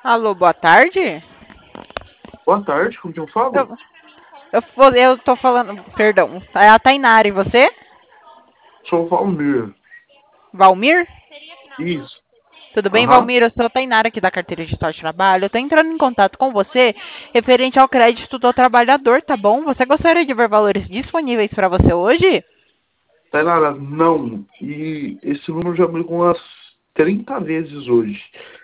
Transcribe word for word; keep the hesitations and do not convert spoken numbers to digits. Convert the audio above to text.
Alô, boa tarde? Boa tarde, com quem eu falo? Eu, eu, vou- eu tô falando, perdão, é a Tainara, e você? Sou o Valmir. Valmir? Isso. Tudo bem, Aham. Valmir? Eu sou a Tainara aqui da Carteira de Sorte Trabalho. Eu tô entrando em contato com você referente ao crédito do trabalhador, tá bom? Você gostaria de ver valores disponíveis para você hoje? Tainara, não. E esse número já me ligou umas trinta vezes hoje.